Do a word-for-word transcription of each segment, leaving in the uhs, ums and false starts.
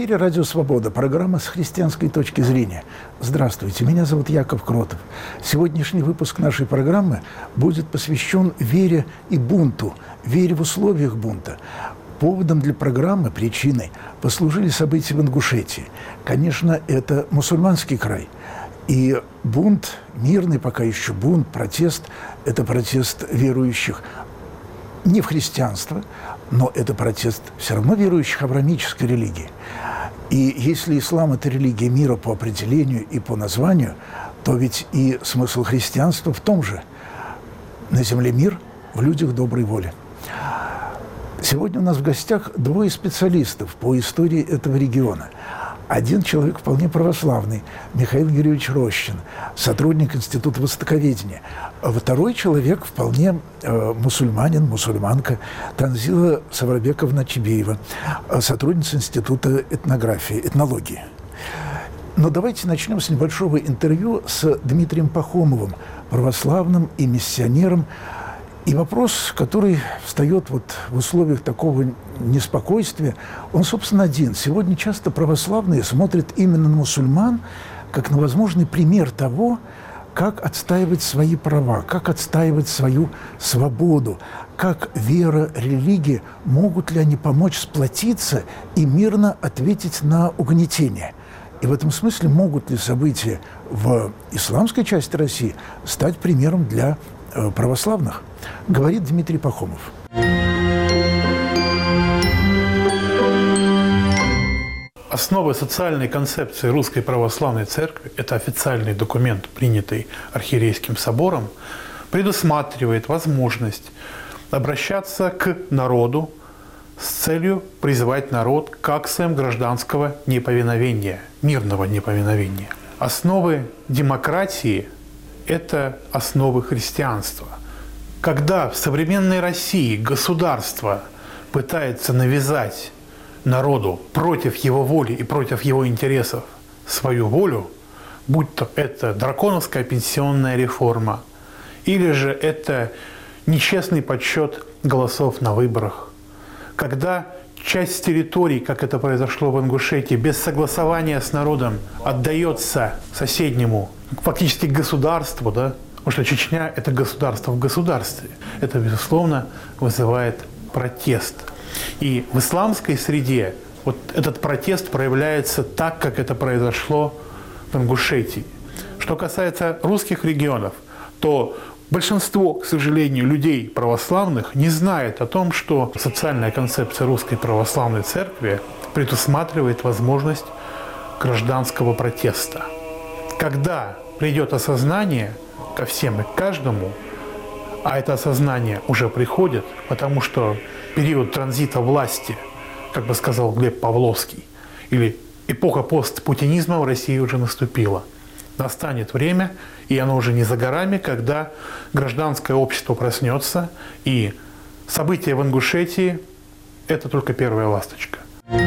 эфире «Радио Свобода», программа «С христианской точки зрения». Здравствуйте, меня зовут Яков Кротов. Сегодняшний выпуск нашей программы будет посвящен вере и бунту, вере в условиях бунта. Поводом для программы, причиной, послужили события в Ингушетии. Конечно, это мусульманский край. И бунт, мирный пока еще бунт, протест – это протест верующих не в христианство, но это протест все равно верующих авраамической религии. И если ислам – это религия мира по определению и по названию, то ведь и смысл христианства в том же – на земле мир, в людях доброй воли. Сегодня у нас в гостях двое специалистов по истории этого региона. Один человек вполне православный, Михаил Юрьевич Рощин, сотрудник Института востоковедения. А второй человек вполне э, мусульманин, мусульманка Танзила Саврабековна Чибеева, сотрудница Института этнографии, этнологии. Но давайте начнем с небольшого интервью с Дмитрием Пахомовым, православным и миссионером. И вопрос, который встает вот в условиях такого неспокойствия, он, собственно, один. Сегодня часто православные смотрят именно на мусульман как на возможный пример того, как отстаивать свои права, как отстаивать свою свободу, как вера, религия, могут ли они помочь сплотиться и мирно ответить на угнетение. И в этом смысле могут ли события в исламской части России стать примером для православных, говорит Дмитрий Пахомов. Основа социальной концепции Русской Православной Церкви, это официальный документ, принятый Архиерейским собором, предусматривает возможность обращаться к народу с целью призвать народ к акциям гражданского неповиновения, мирного неповиновения. Основы демократии – это основы христианства. Когда в современной России государство пытается навязать народу против его воли и против его интересов свою волю, будь то это драконовская пенсионная реформа, или же это нечестный подсчет голосов на выборах, когда часть территорий, как это произошло в Ингушетии, без согласования с народом отдается соседнему, фактически государству, да? Потому что Чечня – это государство в государстве. Это, безусловно, вызывает протест. И в исламской среде вот этот протест проявляется так, как это произошло в Ингушетии. Что касается русских регионов, то большинство, к сожалению, людей православных не знает о том, что социальная концепция Русской Православной Церкви предусматривает возможность гражданского протеста. Когда придет осознание ко всем и к каждому, а это осознание уже приходит, потому что период транзита власти, как бы сказал Глеб Павловский, или эпоха постпутинизма в России уже наступила. Настанет время, и оно уже не за горами, когда гражданское общество проснется, и события в Ингушетии – это только первая ласточка.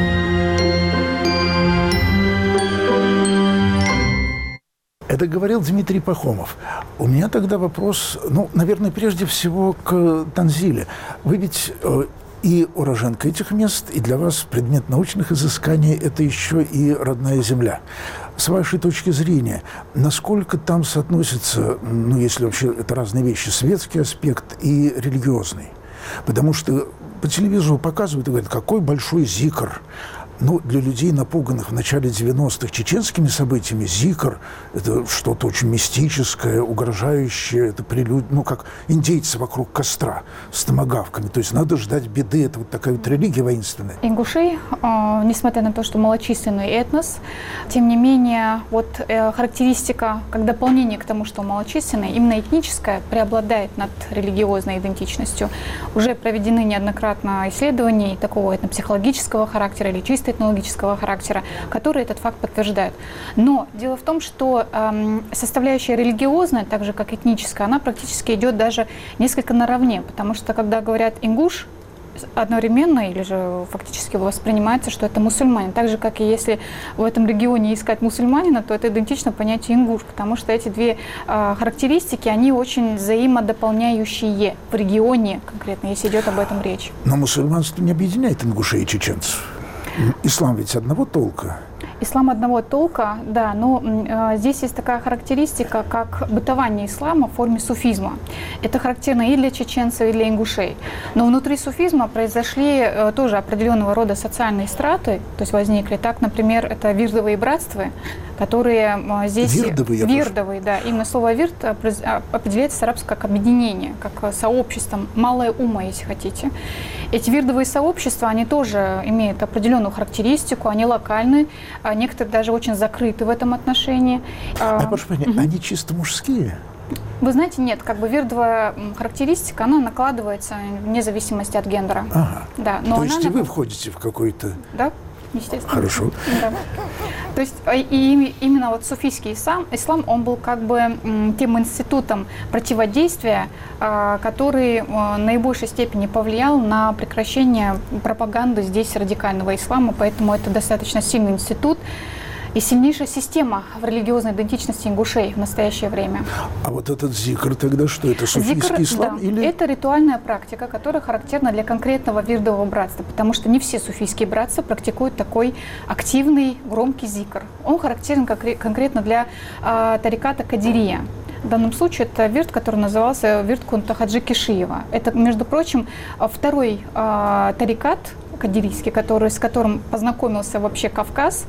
Это говорил Дмитрий Пахомов. У меня тогда вопрос, ну, наверное, прежде всего к Танзиле. Вы ведь э, и уроженка этих мест, и для вас предмет научных изысканий – это еще и родная земля. С вашей точки зрения, насколько там соотносится, ну, если вообще это разные вещи, светский аспект и религиозный? Потому что по телевизору показывают и говорят, какой большой зикр. Ну, для людей, напуганных в начале девяностых чеченскими событиями, зикр – это что-то очень мистическое, угрожающее, это прелюдия, ну, как индейцы вокруг костра с томагавками. То есть надо ждать беды, это вот такая вот религия воинственная. Ингуши, э, несмотря на то, что малочисленный этнос, тем не менее, вот э, характеристика, как дополнение к тому, что малочисленный, именно этническая, преобладает над религиозной идентичностью. Уже проведены неоднократно исследования такого этнопсихологического характера или чисто этнологического характера, которые этот факт подтверждают. Но дело в том, что э, составляющая религиозная, так же как этническая, она практически идет даже несколько наравне, потому что когда говорят ингуш, одновременно или же фактически воспринимается, что это мусульманин. Так же, как и если в этом регионе искать мусульманина, то это идентично понятию ингуш, потому что эти две э, характеристики, они очень взаимодополняющие в регионе конкретно, если идет об этом речь. Но мусульманство не объединяет ингушей и чеченцев. Ислам ведь одного толка. Ислам одного толка, да, но э, здесь есть такая характеристика, как бытование ислама в форме суфизма. Это характерно и для чеченцев, и для ингушей. Но внутри суфизма произошли э, тоже определенного рода социальные страты, то есть возникли. Так, например, это вирдовые братства, которые э, здесь... Вирдовые? Вирдовые, да. Именно слово «вирд» определяется с арабского как объединение, как сообщество, малое ума, если хотите. Эти вирдовые сообщества, они тоже имеют определенную характеристику, они локальны, некоторые даже очень закрыты в этом отношении. А, прошу прощения, угу. Они чисто мужские? Вы знаете, нет, как бы вирдовая характеристика, она накладывается вне зависимости от гендера. Ага. Да, но То она есть и вы нак... входите в какой-то... Да, естественно. Хорошо. Да. То есть и именно вот суфийский ислам, ислам, он был как бы тем институтом противодействия, который в наибольшей степени повлиял на прекращение пропаганды здесь радикального ислама, поэтому это достаточно сильный институт и сильнейшая система в религиозной идентичности ингушей в настоящее время. А вот этот зикр тогда что? Это суфийский зикр, ислам? Да. Или... Это ритуальная практика, которая характерна для конкретного вирдового братства, потому что не все суфийские братства практикуют такой активный, громкий зикр. Он характерен конкретно для э, тариката Кадирия. В данном случае это вирд, который назывался вирд Кунта Хаджи Кишиева. Это, между прочим, второй э, тарикат кадирийский, который, с которым познакомился вообще Кавказ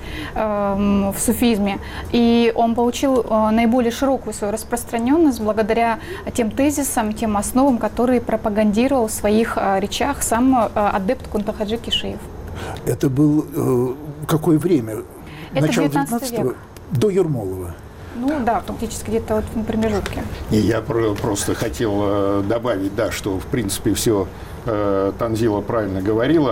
э, в суфизме. И он получил э, наиболее широкую свою распространенность благодаря тем тезисам, тем основам, которые пропагандировал в своих э, речах сам э, адепт Кунта Хаджи Кишиев. Это был э, какое время? Это Начало девятнадцатый век. До Ермолова. Ну да, фактически где-то вот в промежутке. И я просто хотел добавить, да, что в принципе все э, Танзила правильно говорила,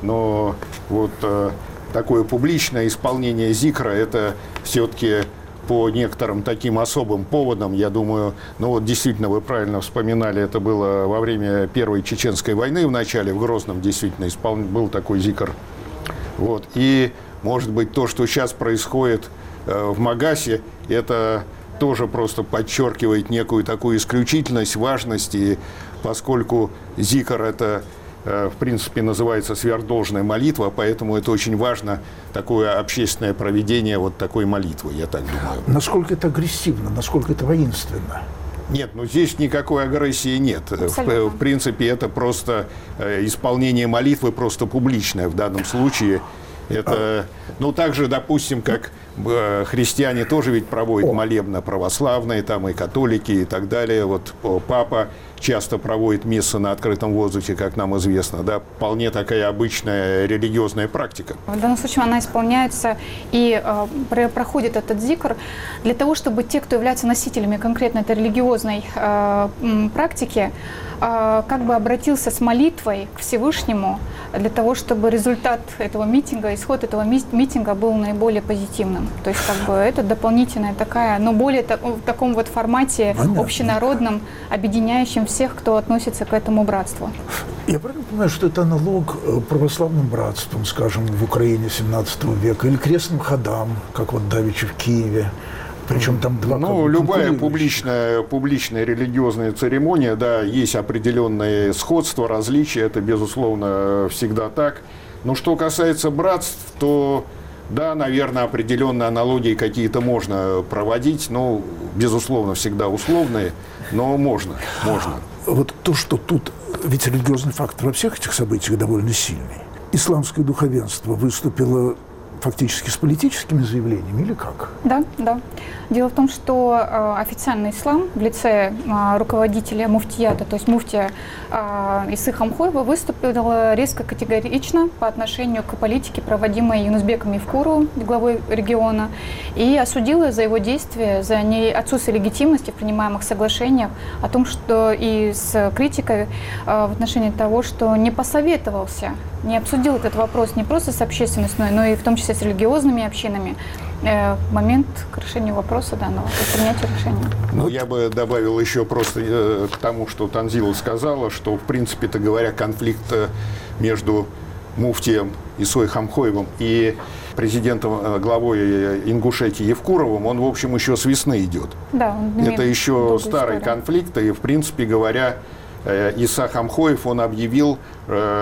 но вот э, такое публичное исполнение зикра, это все-таки по некоторым таким особым поводам, я думаю, ну вот действительно вы правильно вспоминали, это было во время Первой Чеченской войны в начале, в Грозном действительно испол... был такой зикр. Вот. И, может быть, то, что сейчас происходит э, в Магасе, это тоже просто подчеркивает некую такую исключительность, важность, и поскольку зикр это, в принципе, называется сверхдолжная молитва, поэтому это очень важно, такое общественное проведение вот такой молитвы, я так думаю. Насколько это агрессивно, насколько это воинственно? Нет, ну здесь никакой агрессии нет. В, в принципе, это просто исполнение молитвы, просто публичное в данном случае. Это, ну, так же, допустим, как христиане тоже ведь проводят молебны православные, там и католики, и так далее. Вот папа часто проводит мессы на открытом воздухе, как нам известно, да, вполне такая обычная религиозная практика. В данном случае она исполняется и э, проходит этот зикр для того, чтобы те, кто являются носителями конкретно этой религиозной э, практики, э, как бы обратился с молитвой к Всевышнему для того, чтобы результат этого митинга, исход этого митинга был наиболее позитивным. То есть как бы это дополнительная такая, но более так, в таком вот формате Понятно. Общенародном, объединяющем всех, кто относится к этому братству. Я правильно понимаю, что это аналог православным братствам, скажем, в Украине семнадцатого века, или крестным ходам, как вот давеча в Киеве? Причем там два Ну, любая публичная, публичная религиозная церемония, да, есть определенные сходства, различия, это, безусловно, всегда так. Но что касается братств, то, да, наверное, определенные аналогии какие-то можно проводить, но, безусловно, всегда условные, но можно, можно. Вот то, что тут, ведь религиозный фактор во всех этих событиях довольно сильный. Исламское духовенство выступило фактически с политическими заявлениями или как? Да, да. Дело в том, что э, официальный ислам в лице э, руководителя муфтията, то есть муфтия э, Исы Хамхоева, выступил резко категорично по отношению к политике, проводимой Юнусбеком Евкуровым, главой региона, и осудила за его действия, за не отсутствие легитимности в принимаемых соглашениях, о том, что и с критикой э, в отношении того, что не посоветовался, не обсудил этот вопрос не просто с общественностью, но и в том числе с религиозными общинами, э, в момент к решению вопроса данного, к принятию решения. Ну, я бы добавил еще просто э, к тому, что Танзила сказала, что, в принципе-то говоря, конфликт между муфтием Исой Хамхоевым и президентом, э, главой Ингушетии Евкуровым, он, в общем, еще с весны идет. Да, он Это еще старый историю. конфликт, и, в принципе говоря, э, Иса Хамхоев, он объявил э,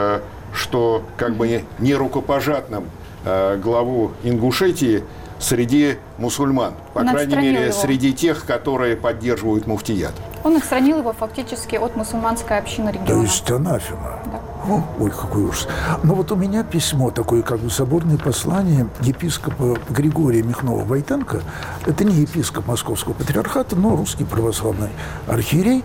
что как бы не рукопожатным э, главу Ингушетии среди мусульман, по Он крайней мере, его. среди тех, которые поддерживают муфтият. Он отстранил его фактически от мусульманской общины региона. То есть анафема. Да. О, ой, какой ужас. Но вот у меня письмо, такое как бы соборное послание епископа Григория Михнова-Войтенко. Это не епископ Московского патриархата, но русский православный архиерей.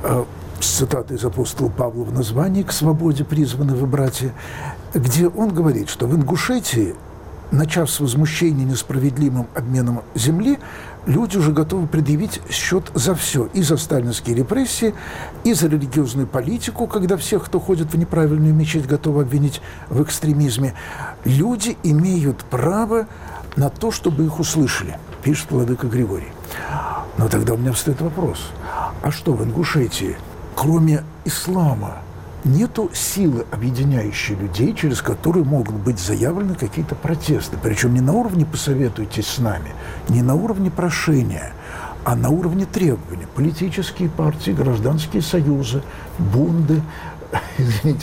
С цитатой из апостола Павла в названии «К свободе призваны вы, братья», где он говорит, что в Ингушетии, начав с возмущения несправедливым обменом земли, люди уже готовы предъявить счет за все. И за сталинские репрессии, и за религиозную политику, когда всех, кто ходит в неправильную мечеть, готовы обвинить в экстремизме. Люди имеют право на то, чтобы их услышали, пишет владыка Григорий. Но тогда у меня встает вопрос. А что в Ингушетии, кроме ислама, нету силы, объединяющей людей, через которые могут быть заявлены какие-то протесты? Причем не на уровне «посоветуйтесь с нами», не на уровне прошения, а на уровне требования. Политические партии, гражданские союзы, бунды, извините,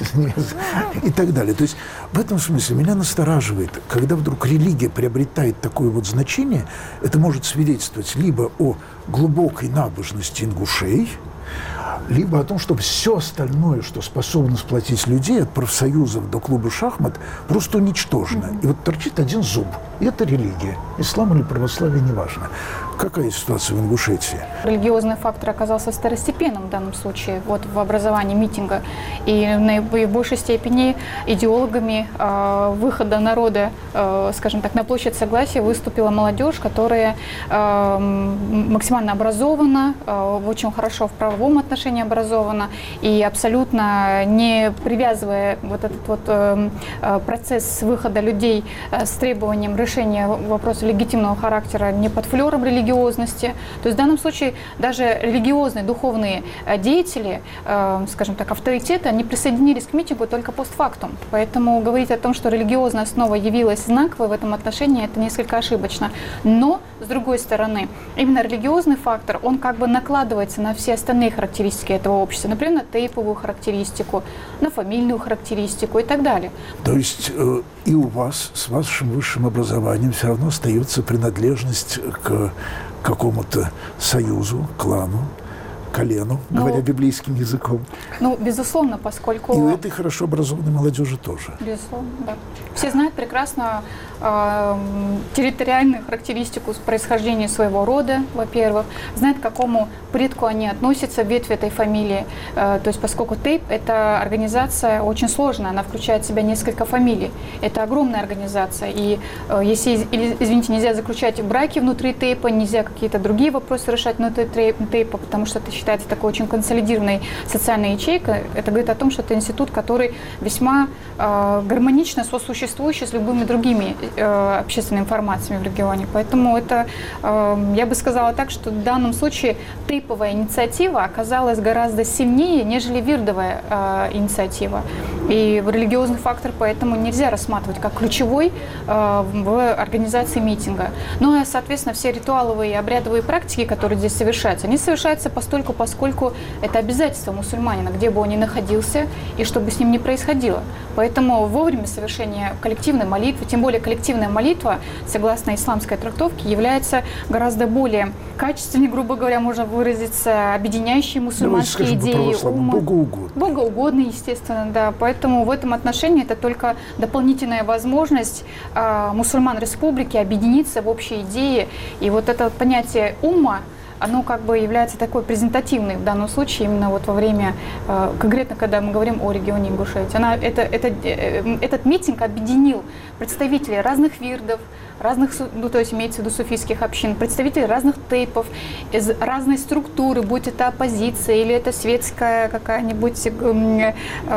и так далее. То есть в этом смысле меня настораживает, когда вдруг религия приобретает такое вот значение, это может свидетельствовать либо о глубокой набожности ингушей, либо о том, что все остальное, что способно сплотить людей, от профсоюзов до клуба шахмат, просто уничтожено. Mm-hmm. И вот торчит один зуб. И это религия. Ислам или православие, неважно. Какая ситуация в Ингушетии? Религиозный фактор оказался второстепенным в данном случае вот, в образовании митинга. И в большей степени идеологами э, выхода народа, э, скажем так, на площадь Согласия выступила молодежь, которая э, максимально образована, э, очень хорошо в правовом отношении образована и абсолютно не привязывая вот этот вот э, процесс выхода людей э, с требованием решения вопроса легитимного характера не под флером религиозности. То есть в данном случае даже религиозные, духовные деятели, э, скажем так, авторитеты, они присоединились к митингу только постфактум. Поэтому говорить о том, что религиозная основа явилась знаковой в этом отношении, это несколько ошибочно. Но, с другой стороны, именно религиозный фактор, он как бы накладывается на все остальные характеристики этого общества. Например, на тейповую характеристику, на фамильную характеристику и так далее. То есть э, и у вас с вашим высшим образованием все равно остается принадлежность к какому-то союзу, клану, колену, ну, говоря библейским языком. Ну, безусловно, поскольку... И у этой хорошо образованной молодежи тоже. Безусловно, да. Все знают прекрасно э, территориальную характеристику происхождения своего рода, во-первых, знают, к какому предку они относятся, ветвь этой фамилии. Э, то есть, поскольку Тейп – это организация очень сложная, она включает в себя несколько фамилий. Это огромная организация. И э, если, извините, нельзя заключать браки внутри Тейпа, нельзя какие-то другие вопросы решать внутри Тейпа, потому что это считается такой очень консолидированной социальной ячейкой. Это говорит о том, что это институт, который весьма э, гармонично сосуществующий с любыми другими э, общественными формациями в регионе. Поэтому это, э, я бы сказала так, что в данном случае тейповая инициатива оказалась гораздо сильнее, нежели вирдовая э, инициатива. И религиозный фактор поэтому нельзя рассматривать как ключевой э, в организации митинга. Ну и, соответственно, все ритуаловые и обрядовые практики, которые здесь совершаются, они совершаются постольку, поскольку это обязательство мусульманина, где бы он ни находился, и что бы с ним ни происходило. Поэтому вовремя совершения коллективной молитвы, тем более коллективная молитва, согласно исламской трактовке, является гораздо более качественной, грубо говоря, можно выразиться, объединяющей мусульманские идеи, ума. Богоугодно. Богоугодно, естественно, да. Поэтому в этом отношении это только дополнительная возможность э, мусульман республики объединиться в общей идее. И вот это понятие умма, оно как бы является такой презентативной в данном случае именно вот во время, э, конкретно когда мы говорим о регионе Ингушетии. Она, это, это, э, этот митинг объединил представителей разных вирдов, разных, ну, то есть имеется в виду суфийских общин, представителей разных тейпов, из разной структуры, будь это оппозиция или это светская какая-нибудь э,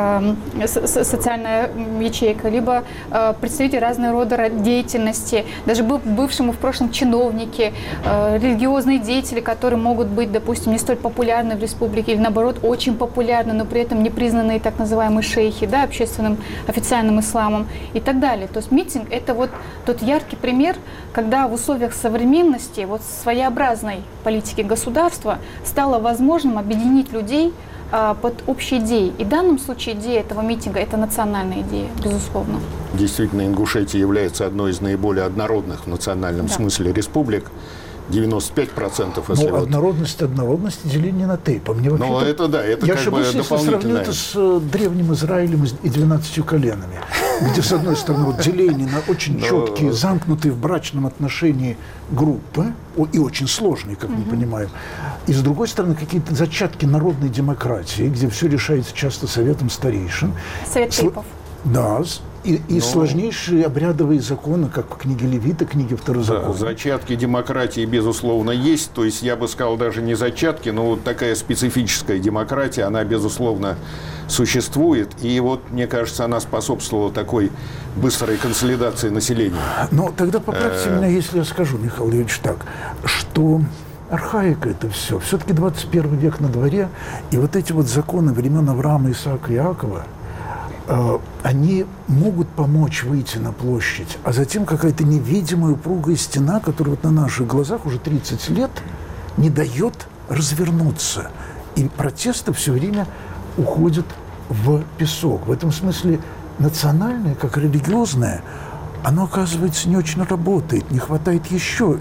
э, социальная ячейка, либо э, представители разного рода деятельности, даже бывшему в прошлом чиновники, э, религиозные деятели, которые могут быть, допустим, не столь популярны в республике или, наоборот, очень популярны, но при этом не признанные так называемые шейхи, да, общественным официальным исламом и так далее. То есть митинг – это вот тот яркий пример, когда в условиях современности, вот своеобразной политики государства стало возможным объединить людей а, под общей идеей. И в данном случае идея этого митинга – это национальная идея, безусловно. Действительно, Ингушетия является одной из наиболее однородных в национальном да. смысле республик. девяносто пять процентов, если ну, вот... однородность, однородность, деление на тей. По мне ну, это да, это я как бы ошибусь, если сравню это с э, древним Израилем и двенадцатью коленами, где, с одной стороны, вот, деление на очень Но... четкие, замкнутые в брачном отношении группы, и очень сложные, как мы понимаем, и, с другой стороны, какие-то зачатки народной демократии, где все решается часто советом старейшин. Совет Сл... Да, и, и Но... сложнейшие обрядовые законы, как в книге Левита, книге Второзакония. Да, зачатки демократии, безусловно, есть. То есть, я бы сказал, даже не зачатки, но вот такая специфическая демократия, она, безусловно, существует. И вот, мне кажется, она способствовала такой быстрой консолидации населения. Ну, тогда поправьте меня, если я скажу, Михаил Юрьевич, так, что... архаика это все. Все-таки двадцать первый век на дворе, и вот эти вот законы времен Авраама, Исаака и Иакова, э, они могут помочь выйти на площадь, а затем какая-то невидимая упругая стена, которая вот на наших глазах уже тридцать лет не дает развернуться. И протесты все время уходят в песок. В этом смысле национальное, как религиозное, оно, оказывается, не очень работает. Не хватает еще,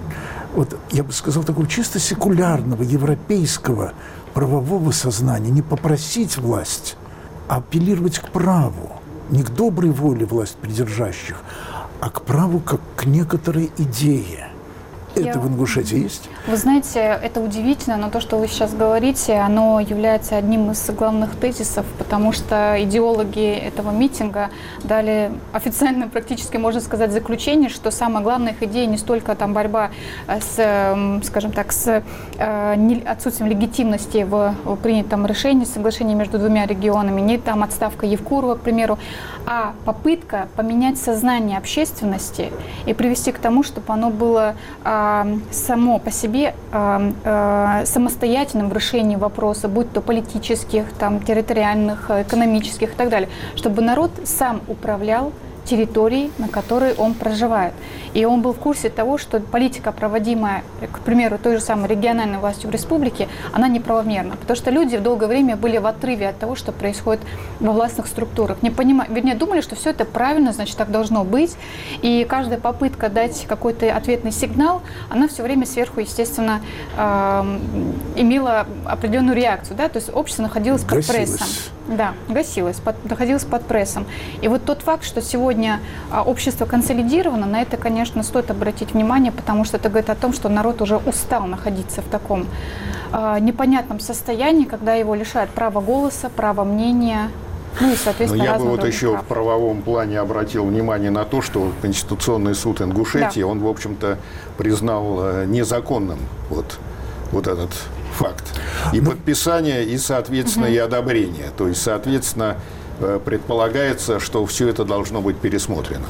вот я бы сказал, такого чисто секулярного, европейского правового сознания. Не попросить власть, а апеллировать к праву. Не к доброй воле власть придержащих, а к праву как к некоторой идее. Это Я... в Ингушетии есть? Вы знаете, это удивительно, но то, что вы сейчас говорите, оно является одним из главных тезисов, потому что идеологи этого митинга дали официально, практически, можно сказать, заключение, что самая главная их идея не столько там борьба с, скажем так, с отсутствием легитимности в принятом решении, соглашении между двумя регионами, не там отставка Евкурова, к примеру, а попытка поменять сознание общественности и привести к тому, чтобы оно было само по себе э, э, самостоятельным в решении вопроса, будь то политических, там, территориальных, экономических и так далее, чтобы народ сам управлял территорией, на которой он проживает. И он был в курсе того, что политика, проводимая, к примеру, той же самой региональной властью в республике, она неправомерна. Потому что люди в долгое время были в отрыве от того, что происходит во властных структурах. Не понимали, вернее, думали, что все это правильно, значит, так должно быть. И каждая попытка дать какой-то ответный сигнал, она все время сверху, естественно, э, имела определенную реакцию. Да? То есть общество находилось под прессом. Да, гасилось, под, находилось под прессом. И вот тот факт, что сегодня а, общество консолидировано, на это, конечно, стоит обратить внимание, потому что это говорит о том, что народ уже устал находиться в таком а, непонятном состоянии, когда его лишают права голоса, права мнения, ну и, соответственно, Но я бы вот еще прав. в правовом плане обратил внимание на то, что Конституционный суд Ингушетии, да. он, в общем-то, признал э, незаконным вот, вот этот факт. И ну, подписание, и, соответственно, угу. и одобрение. То есть, соответственно, предполагается, что все это должно быть пересмотрено.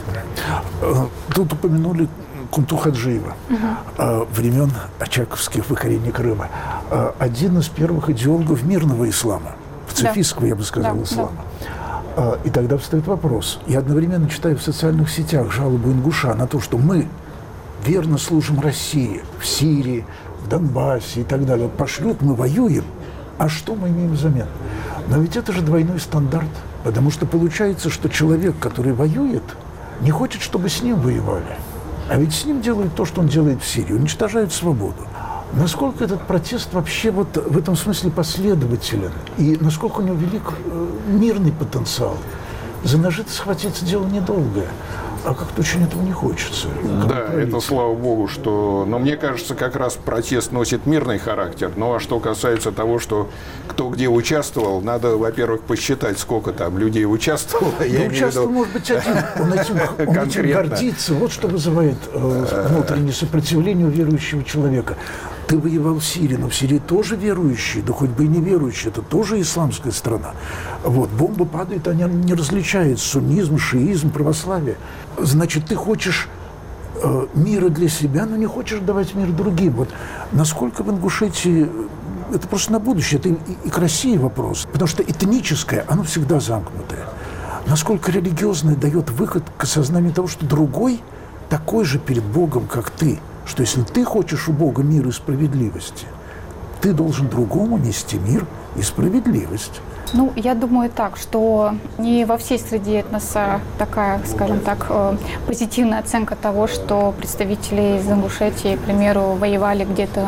Тут упомянули Кунту Хаджиева, угу. времен очаковских покорений Крыма. Один из первых идеологов мирного ислама, пацифистского, да. я бы сказал, да, ислама. Да. И тогда встает вопрос. Я одновременно читаю в социальных сетях жалобу ингуша на то, что мы верно служим России в Сирии, в Донбассе и так далее. Вот пошлют, мы воюем, а что мы имеем взамен? Но ведь это же двойной стандарт, потому что получается, что человек, который воюет, не хочет, чтобы с ним воевали. А ведь с ним делают то, что он делает в Сирии, уничтожают свободу. Насколько этот протест вообще вот в этом смысле последователен? И насколько у него велик э, мирный потенциал? За ножи-то схватиться дело недолгое. А как-то очень этого не хочется. Да, это слава богу, что... Но мне кажется, как раз протест носит мирный характер. Ну, а что касается того, что кто где участвовал, надо, во-первых, посчитать, сколько там людей участвовало. Да я участвовал, виду... может быть, один. Он этим, он этим гордится. Вот что вызывает э, внутреннее сопротивление у верующего человека. Ты воевал в Сирии, но в Сирии тоже верующие, да хоть бы и не верующие, это тоже исламская страна. Вот, бомбы падают, они не различают суннизм, шиизм, православие. Значит, ты хочешь э, мира для себя, но не хочешь давать мир другим. Вот насколько в Ингушетии, это просто на будущее, это и, и к России вопрос, потому что этническое, оно всегда замкнутое. Насколько религиозное дает выход к осознанию того, что другой такой же перед Богом, как ты, что если ты хочешь у Бога мира и справедливости, ты должен другому нести мир и справедливость. Ну, я думаю так, что не во всей среде этноса такая, скажем так, позитивная оценка того, что представители из Ингушетии, к примеру, воевали где-то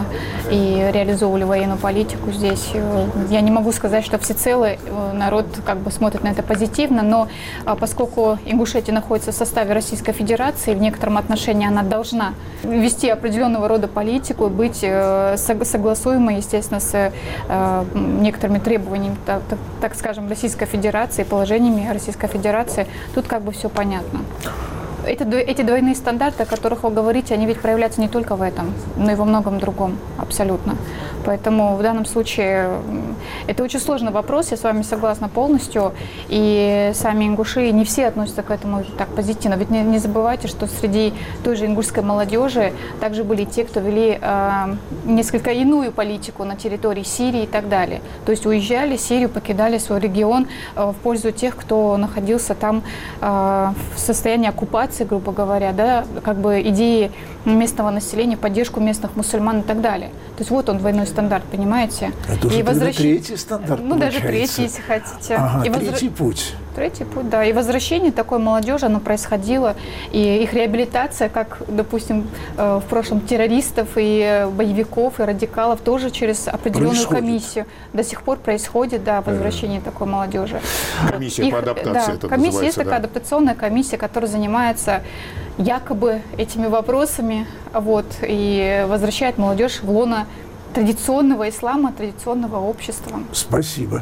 и реализовывали военную политику здесь. Я не могу сказать, что всецело народ как бы смотрит на это позитивно, но поскольку Ингушетия находится в составе Российской Федерации, в некотором отношении она должна вести определенного рода политику, быть согласуемой, естественно, с некоторыми требованиями, так скажем, Российской Федерации, положениями Российской Федерации, тут как бы все понятно. Эти, эти двойные стандарты, о которых вы говорите, они ведь проявляются не только в этом, но и во многом другом, абсолютно. Поэтому в данном случае это очень сложный вопрос, я с вами согласна полностью. И сами ингуши, не все относятся к этому так позитивно. Ведь не, не забывайте, что среди той же ингушской молодежи также были те, кто вели э, несколько иную политику на территории Сирии и так далее. То есть уезжали, Сирию, покидали свой регион э, в пользу тех, кто находился там э, в состоянии оккупации, грубо говоря, да, как бы идеи местного населения, поддержку местных мусульман и так далее. То есть вот он, двойной стандарт, понимаете? Это уже и возвращ... третий стандарт, Ну, получается. даже третий, если хотите. Ага, и третий возра... путь. Третий путь, да. И возвращение такой молодежи, оно происходило. И их реабилитация, как, допустим, в прошлом террористов и боевиков, и радикалов, тоже через определенную происходит. комиссию. До сих пор происходит, да, возвращение mm-hmm. такой молодежи. Комиссия их, по адаптации да, это комиссия, называется. Есть такая да. адаптационная комиссия, которая занимается якобы этими вопросами, вот, и возвращает молодежь в лоно традиционного ислама, традиционного общества. Спасибо.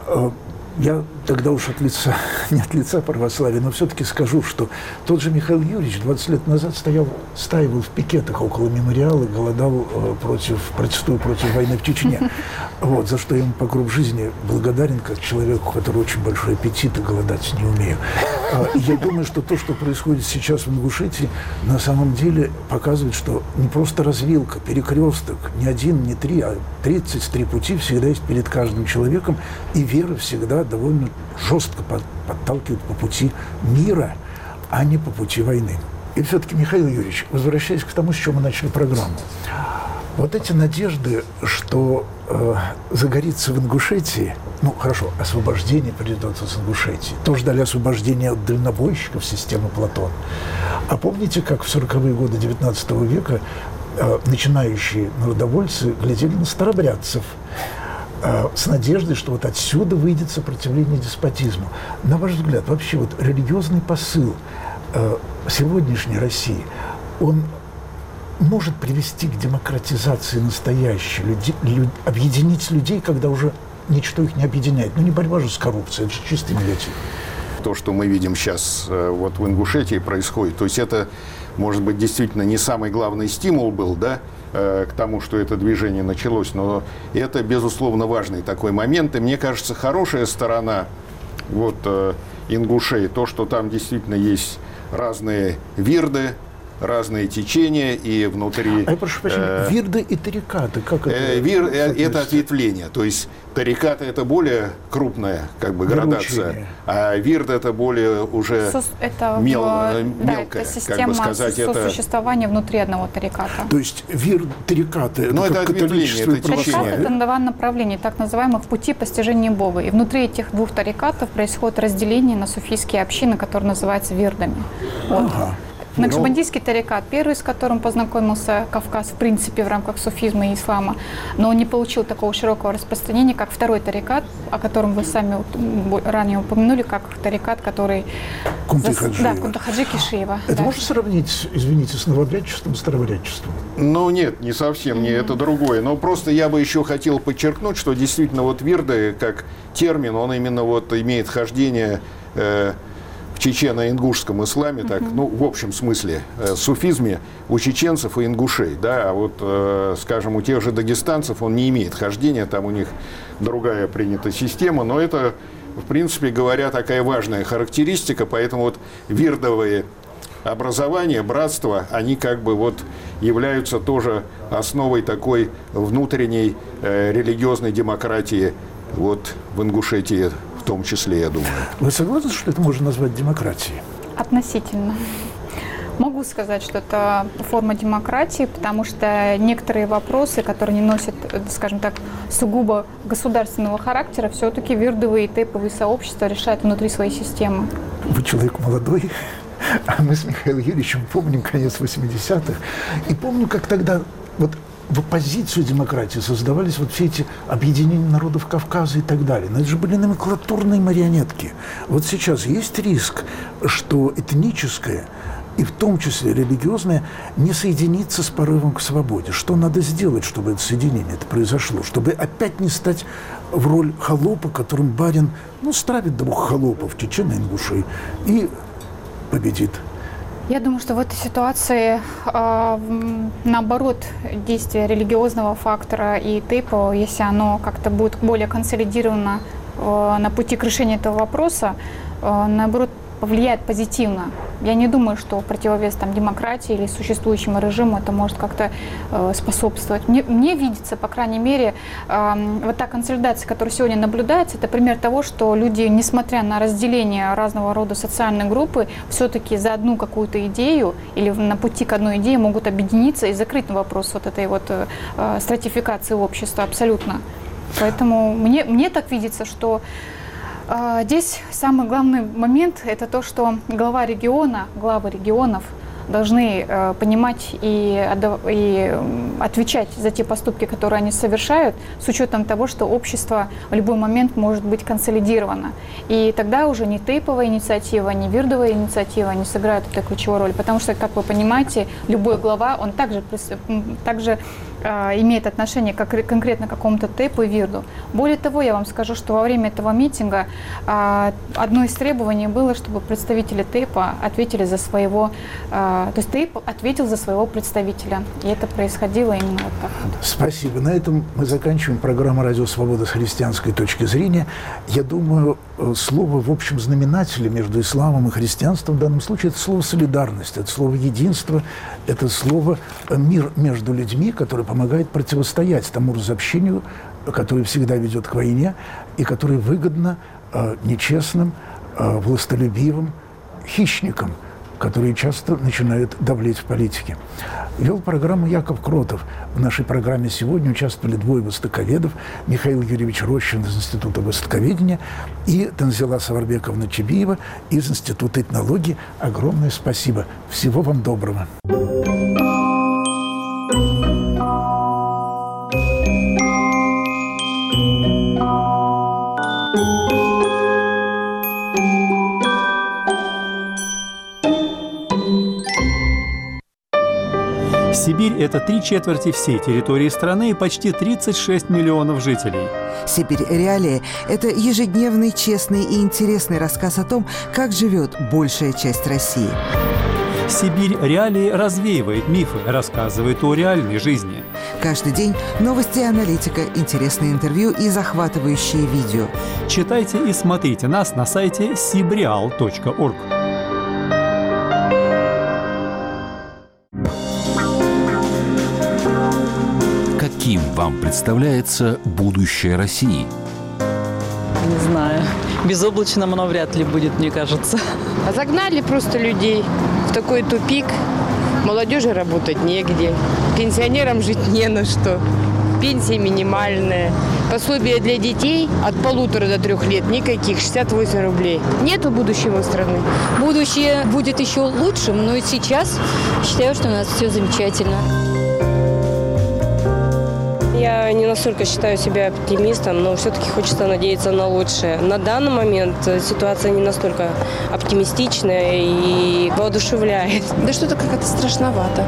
Я тогда уж от лица, не от лица православия, но все-таки скажу, что тот же Михаил Юрьевич двадцать лет назад стоял, стаивал в пикетах около мемориала, голодал против, протестуя против войны в Чечне. Вот, за что я ему по гроб жизни благодарен, как человеку, который очень большой аппетит и голодать не умею. И я думаю, что то, что происходит сейчас в Ингушетии, на самом деле показывает, что не просто развилка, перекресток, не один, не три, а тридцать три пути всегда есть перед каждым человеком, и вера всегда довольно жестко подталкивает по пути мира, а не по пути войны. И все-таки, Михаил Юрьевич, возвращаясь к тому, с чего мы начали программу, вот эти надежды, что э, загорится в Ингушетии, ну, хорошо, освобождение придет из Ингушетии, тоже дали освобождение от дальнобойщиков системы Платон. А помните, как в сороковые годы девятнадцатого века э, начинающие народовольцы глядели на старобрядцев, с надеждой, что вот отсюда выйдет сопротивление деспотизму. На ваш взгляд, вообще вот религиозный посыл э, сегодняшней России, он может привести к демократизации настоящей, люди, люд, объединить людей, когда уже ничто их не объединяет. Ну не борьба же с коррупцией, это же чистый негатив. То, что мы видим сейчас э, вот в Ингушетии происходит, то есть это, может быть, действительно не самый главный стимул был, да, к тому, что это движение началось, но это, безусловно, важный такой момент. И мне кажется, хорошая сторона вот, ингушей, то, что там действительно есть разные вирды, разные течения, и внутри... А я прошу прощения, э, вирды и тарикаты, как это? Э, вир, э, это ответвление, то есть тарикаты – это более крупная как бы, градация, а вирд – это более уже Сос, это, мел, да, мелкая, это как бы сказать. Это сосуществование внутри одного тариката. То есть вирд, тарикаты – это, это католичество и православие? Это два направления, так называемых пути постижения Бога. И внутри этих двух тарикатов происходит разделение на суфийские общины, которые называются вирдами. Вот. Ага. Накшбандийский тарикат, первый, с которым познакомился Кавказ, в принципе, в рамках суфизма и ислама, но он не получил такого широкого распространения, как второй тарикат, о котором вы сами ранее упомянули, как тарикат, который... Кунты Хаджиева. Да, Кунты Хаджи Кишиева. Это да. можно сравнить, извините, с новобрядчеством, старобрядчеством? Ну, нет, не совсем, не mm-hmm. это другое. Но просто я бы еще хотел подчеркнуть, что действительно вот вирды, как термин, он именно вот имеет хождение... Э, чечено-ингушском исламе, так, uh-huh. ну, в общем смысле, э, суфизме у чеченцев и ингушей, да, а вот, э, скажем, у тех же дагестанцев он не имеет хождения, там у них другая принята система, но это, в принципе говоря, такая важная характеристика, поэтому вот вирдовые образование, братство, они как бы вот являются тоже основой такой внутренней э, религиозной демократии вот в Ингушетии в том числе, я думаю. Вы согласны, что это можно назвать демократией? Относительно. Могу сказать, что это форма демократии, потому что некоторые вопросы, которые не носят, скажем так, сугубо государственного характера, все-таки вирдовые и тэповые сообщества решают внутри своей системы. Вы человек молодой, а мы с Михаилом Юрьевичем помним конец восьмидесятых. И помню, как тогда вот в оппозицию демократии создавались вот все эти объединения народов Кавказа и так далее. Но это же были номенклатурные марионетки. Вот сейчас есть риск, что этническое и в том числе религиозное не соединится с порывом к свободе. Что надо сделать, чтобы это соединение это произошло? Чтобы опять не стать в роль холопа, которым барин, ну, стравит двух холопов, чечен и ингушей, и победит. Я думаю, что в этой ситуации, э, наоборот, действие религиозного фактора и тэпа, если оно как-то будет более консолидировано э, на пути к решению этого вопроса, э, наоборот, повлияет позитивно. Я не думаю, что в противовес там, демократии или существующему режиму это может как-то э, способствовать. Мне, мне видится, по крайней мере, э, вот та консолидация, которая сегодня наблюдается, это пример того, что люди, несмотря на разделение разного рода социальной группы, все-таки за одну какую-то идею или на пути к одной идее могут объединиться и закрыть вопрос вот этой вот э, стратификации общества абсолютно. Поэтому мне, мне так видится, что здесь самый главный момент – это то, что глава региона, главы регионов должны э, понимать и, и отвечать за те поступки, которые они совершают, с учетом того, что общество в любой момент может быть консолидировано. И тогда уже ни тэповая инициатива, ни вирдовая инициатива не сыграют эту ключевую роль, потому что, как вы понимаете, любой глава, он также, также э, имеет отношение как, конкретно к какому-то тэпу и вирду. Более того, я вам скажу, что во время этого митинга э, одно из требований было, чтобы представители тэпа ответили за своего э, То есть тэп ответил за своего представителя. И это происходило именно вот так. Спасибо. На этом мы заканчиваем программу «Радио Свобода» с христианской точки зрения. Я думаю, слово в общем знаменателе между исламом и христианством в данном случае – это слово «солидарность», это слово «единство», это слово «мир между людьми», который помогает противостоять тому разобщению, который всегда ведет к войне и который выгодно нечестным, властолюбивым хищникам, которые часто начинают давлеть в политике. Вел программу Яков Кротов. В нашей программе сегодня участвовали двое востоковедов: Михаил Юрьевич Рощин из Института востоковедения и Танзила Саварбековна Чебиева из Института этнологии. Огромное спасибо. Всего вам доброго. Сибирь – это три четверти всей территории страны и почти тридцать шесть миллионов жителей. «Сибирь. Реалии» – это ежедневный, честный и интересный рассказ о том, как живет большая часть России. «Сибирь. Реалии» развеивает мифы, рассказывает о реальной жизни. Каждый день новости и аналитика, интересные интервью и захватывающие видео. Читайте и смотрите нас на сайте сибреал точка орг. Каким вам представляется будущее России? Не знаю. Безоблачным оно вряд ли будет, мне кажется. А загнали просто людей в такой тупик. Молодежи работать негде. Пенсионерам жить не на что. Пенсия минимальная. Пособие для детей от полутора до трех лет никаких, шестьдесят восемь рублей. Нету будущего страны. Будущее будет еще лучшим, но и сейчас считаю, что у нас все замечательно. Я не настолько считаю себя оптимистом, но все-таки хочется надеяться на лучшее. На данный момент ситуация не настолько оптимистичная и воодушевляет. Да что-то как-то страшновато.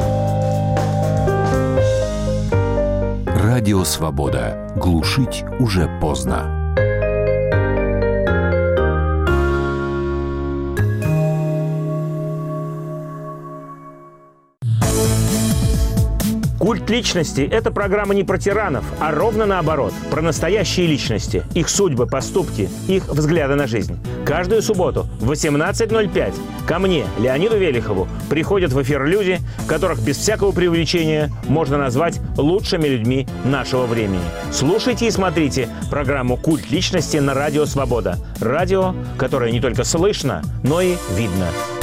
Радио «Свобода». Глушить уже поздно. «Культ личности» – это программа не про тиранов, а ровно наоборот. Про настоящие личности, их судьбы, поступки, их взгляды на жизнь. Каждую субботу в восемнадцать ноль пять ко мне, Леониду Велихову, приходят в эфир люди, которых без всякого преувеличения можно назвать лучшими людьми нашего времени. Слушайте и смотрите программу «Культ личности» на Радио Свобода. Радио, которое не только слышно, но и видно.